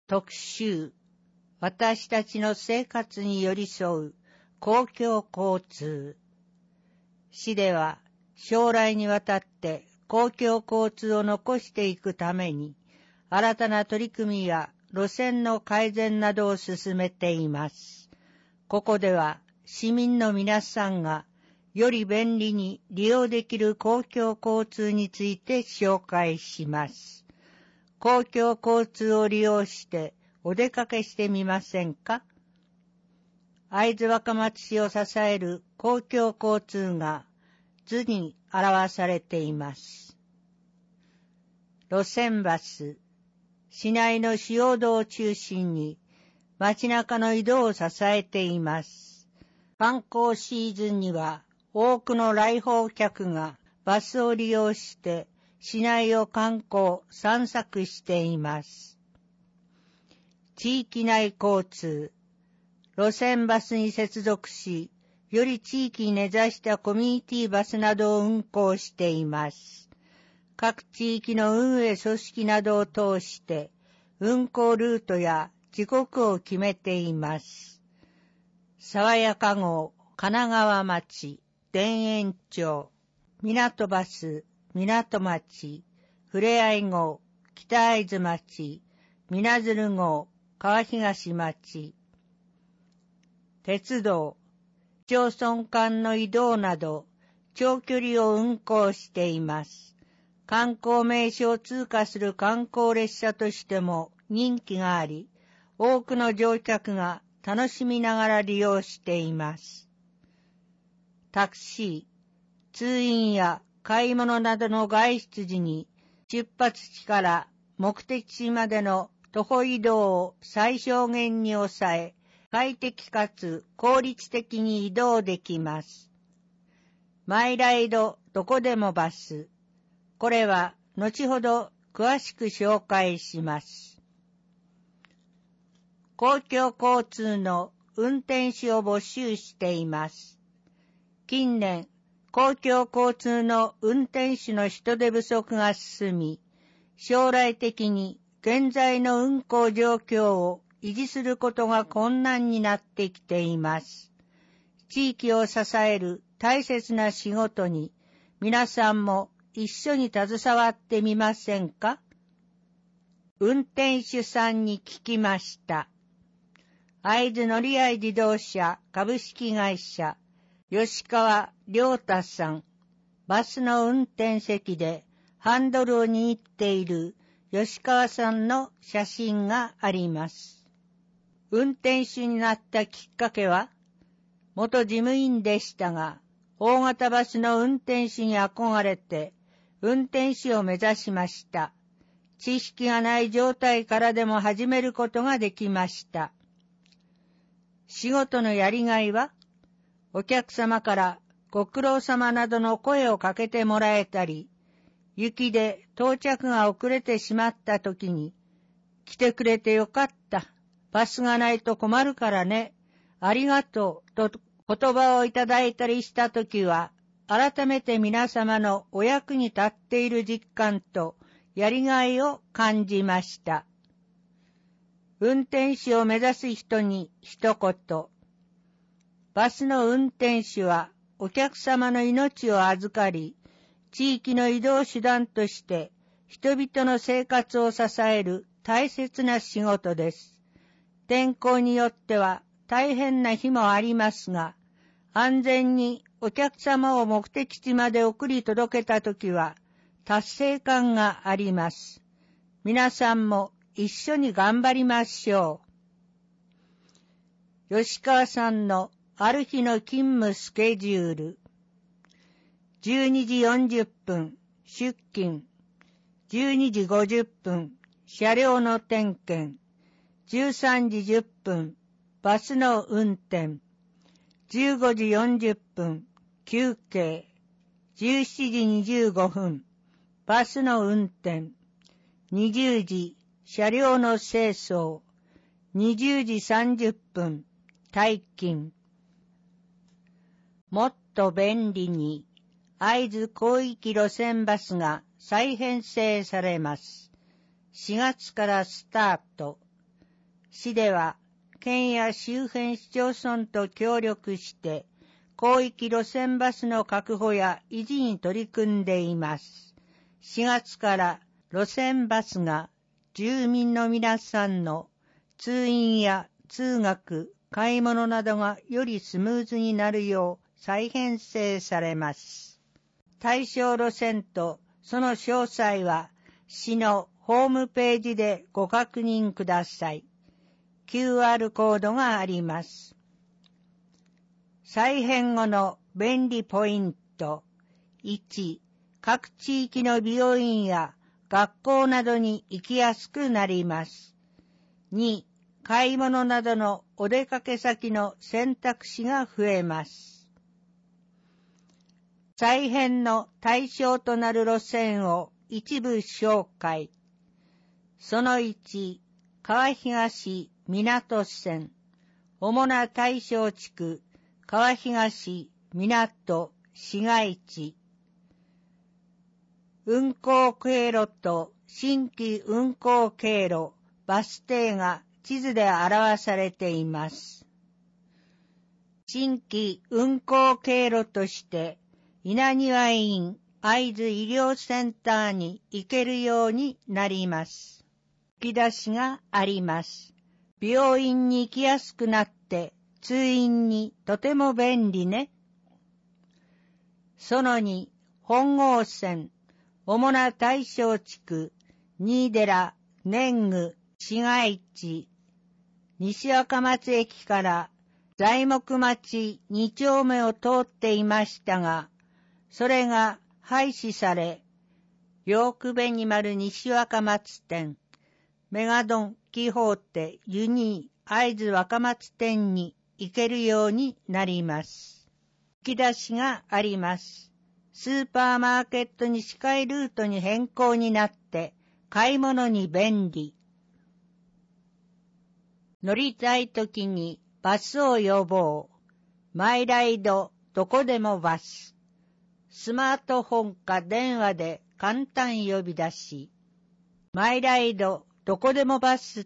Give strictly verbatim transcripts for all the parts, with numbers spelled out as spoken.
特集、私たちの生活に寄り添う公共交通。市では将来にわたって公共交通を残していくために、新たな取り組みや路線の改善などを進めています。ここでは市民の皆さんがより便利に利用できる公共交通について紹介します。公共交通を利用してお出かけしてみませんか？会津若松市を支える公共交通が図に表されています。路線バス、市内の主要道を中心に街中の移動を支えています。観光シーズンには多くの来訪客がバスを利用して市内を観光、散策しています。地域内交通、路線バスに接続し、より地域に根ざしたコミュニティバスなどを運行しています。各地域の運営組織などを通して、運行ルートや時刻を決めています。爽やか号、神奈川町、田園町、港バス、港町、ふれあい号、北会津町、みなづる号、川東町、鉄道、市町村間の移動など、長距離を運行しています。観光名所を通過する観光列車としても人気があり、多くの乗客が楽しみながら利用しています。タクシー、通院や買い物などの外出時に出発地から目的地までの徒歩移動を最小限に抑え、快適かつ効率的に移動できます。マイライドどこでもバス。これは後ほど詳しく紹介します。公共交通の運転手を募集しています。近年、公共交通の運転手の人手不足が進み、将来的に現在の運行状況を維持することが困難になってきています。地域を支える大切な仕事に皆さんも一緒に携わってみませんか？運転手さんに聞きました。会津乗合自動車株式会社吉川良太さん、バスの運転席でハンドルを握っている吉川さんの写真があります。運転手になったきっかけは、元事務員でしたが、大型バスの運転手に憧れて、運転手を目指しました。知識がない状態からでも始めることができました。仕事のやりがいは、お客様からご苦労様などの声をかけてもらえたり、雪で到着が遅れてしまった時に、来てくれてよかった。バスがないと困るからね。ありがとう。と言葉をいただいたりしたときは、改めて皆様のお役に立っている実感とやりがいを感じました。運転手を目指す人に一言。バスの運転手はお客様の命を預かり、地域の移動手段として人々の生活を支える大切な仕事です。天候によっては大変な日もありますが、安全にお客様を目的地まで送り届けたときは達成感があります。皆さんも一緒に頑張りましょう。吉川さんのある日の勤務スケジュール。じゅうにじよんじゅっぷん出勤。じゅうにじごじゅっぷん車両の点検。じゅうさんじじゅっぷんバスの運転。じゅうごじよんじゅっぷん休憩。じゅうしちじにじゅうごふんバスの運転。にじゅうじ車両の清掃。にじゅうじさんじゅっぷん退勤。もっと便利に会津広域路線バスが再編成されます。しがつからスタート。 市では県や周辺市町村と協力して、広域路線バスの確保や維持に取り組んでいます。しがつから路線バスが住民の皆さんの通院や通学、買い物などがよりスムーズになるよう再編成されます。対象路線とその詳細は市のホームページでご確認ください。キューアール コードがあります。再編後の便利ポイント。いち、各地域の病院や学校などに行きやすくなります。に、買い物などのお出かけ先の選択肢が増えます。再編の対象となる路線を一部紹介。そのいち、川東港線、主な対象地区、川東港市街地。運行経路と新規運行経路、バス停が地図で表されています。新規運行経路として、稲庭院会津医療センターに行けるようになります。吹き出しがあります。病院に行きやすくなって通院にとても便利ね。そのに、本郷線、主な対象地区、新寺、年貢、市街地、西若松駅から材木町に丁目を通っていましたが、それが廃止され、ヨークベニマル西若松店、メガドンキホーテユニー会津若松店に行けるようになります。吹き出しがあります。スーパーマーケットに近いルートに変更になって買い物に便利。乗りたいときにバスを呼ぼう。マイライドどこでもバス。スマートフォンか電話で簡単呼び出し。マイライドどこでもバスって？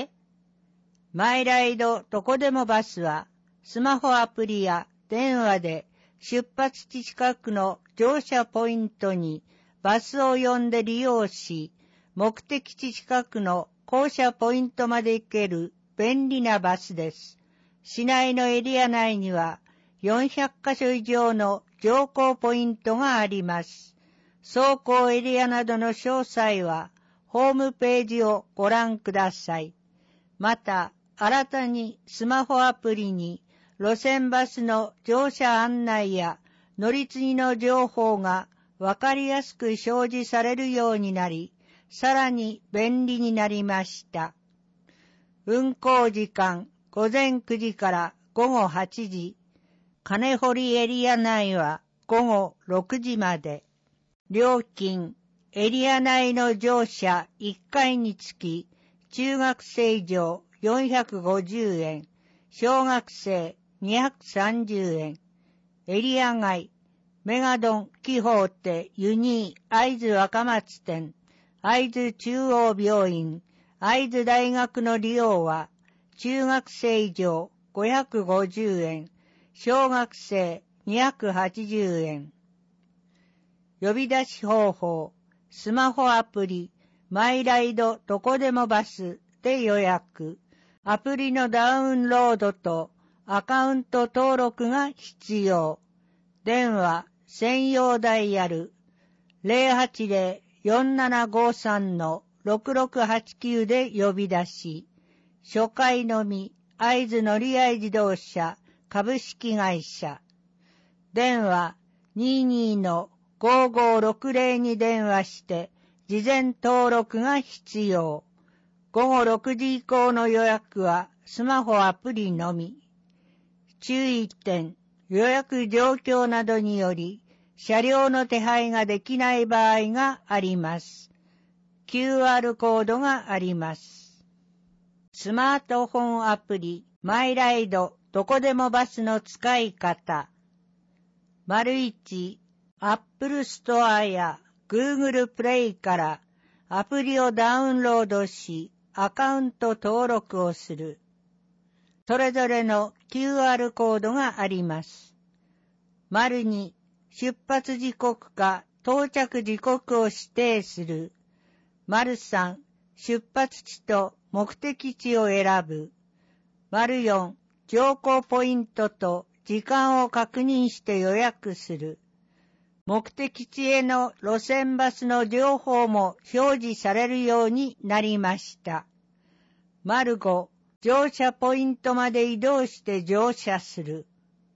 マイライドどこでもバスはスマホアプリや電話で出発地近くの乗車ポイントにバスを呼んで利用し、目的地近くの降車ポイントまで行ける便利なバスです。市内のエリア内にはよんひゃっかしょ以上の乗降ポイントがあります。走行エリアなどの詳細はホームページをご覧ください。また、新たにスマホアプリに路線バスの乗車案内や乗り継ぎの情報がわかりやすく表示されるようになり、さらに便利になりました。運行時間午前くじから午後はちじ、金堀エリア内は午後ろくじまで。料金、エリア内の乗車いっかいにつき、中学生以上よんひゃくごじゅうえん、小学生にひゃくさんじゅうえん、エリア外、メガドンキホーテユニー会津若松店、会津中央病院、会津大学の利用は、中学生以上ごひゃくごじゅうえん、小学生にひゃくはちじゅうえん。呼び出し方法、スマホアプリ、マイライドどこでもバスで予約。アプリのダウンロードとアカウント登録が必要。電話、専用ダイヤル ゼロはちゼロ よんななごさん ろくろくはちきゅう で呼び出し。初回のみ、会津乗合自動車株式会社。電話 にじゅうに のごごろくゼロ に電話して事前登録が必要。午後ろくじ以降の予約はスマホアプリのみ。注意点、予約状況などにより車両の手配ができない場合があります。キューアール コードがあります。スマートフォンアプリマイライドどこでもバスの使い方。丸一、Apple ストアや Google プレイからアプリをダウンロードし、 アカウント登録をする。それぞれの キューアール コードがあります。丸に出発時刻か到着時刻を指定する。丸さん出発地と目的地を選ぶ。丸よん乗降ポイントと時間を確認して予約する。目的地への路線バスの情報も表示されるようになりました。丸ご乗車ポイントまで移動して乗車する。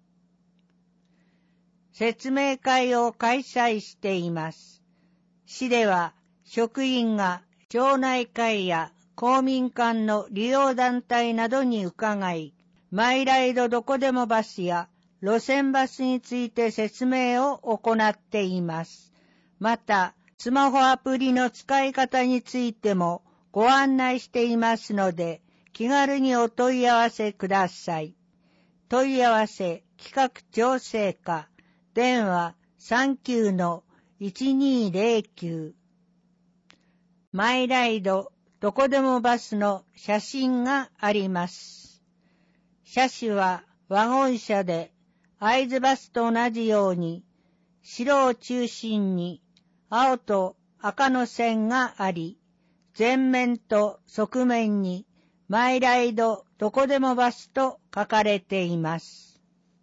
説明会を開催しています。市では職員が町内会や公民館の利用団体などに伺い、マイライドどこでもバスや路線バスについて説明を行っています。また、スマホアプリの使い方についてもご案内していますので、気軽にお問い合わせください。問い合わせ企画調整課電話 さんきゅうのいちにーぜろきゅう マイライドどこでもバスの写真があります。車種はワゴン車で会津バスと同じように白を中心に青と赤の線があり、前面と側面にマイライドどこでもバスと書かれています。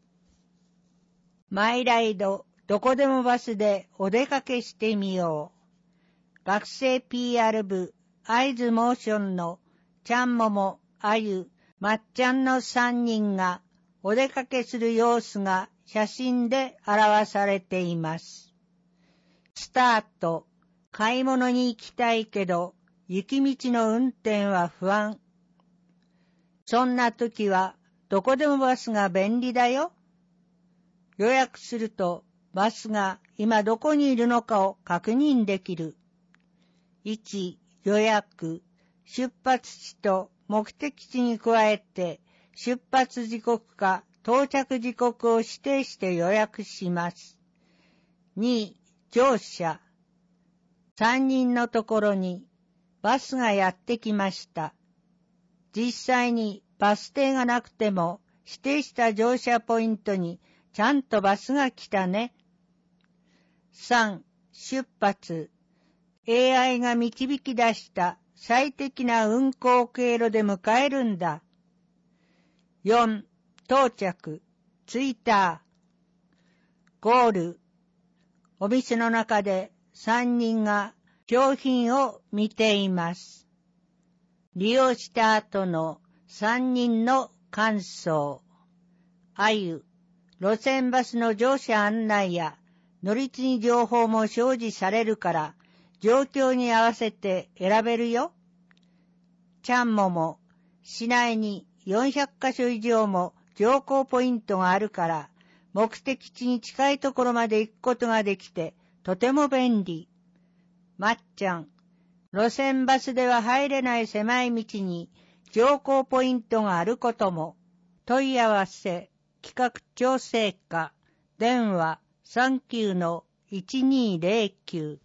マイライドどこでもバスでお出かけしてみよう。学生 ピーアール 部会津モーションのちゃんもも、あゆ、まっちゃんのさんにんがお出かけする様子が写真で表されています。スタート。買い物に行きたいけど雪道の運転は不安。そんな時はどこでもバスが便利だよ。予約するとバスが今どこにいるのかを確認できる。いち. 予約。出発地と目的地に加えて出発時刻か到着時刻を指定して予約します。に. 乗車。さんにんのところにバスがやってきました。実際にバス停がなくても指定した乗車ポイントにちゃんとバスが来たね。さん. 出発。エーアイ が導き出した最適な運行経路で迎えるんだ。よん. 到着。着いた。ゴール。お店の中でさんにんが商品を見ています。利用した後のさんにんの感想。あゆ、路線バスの乗車案内や乗り継ぎ情報も表示されるから状況に合わせて選べるよ。ちゃんもも、市内によんひゃっかしょ以上も乗降ポイントがあるから目的地に近いところまで行くことができてとても便利。まっちゃん、路線バスでは入れない狭い道に乗降ポイントがあることも。問い合わせ企画調整課電話 さんきゅうのいちにーぜろきゅう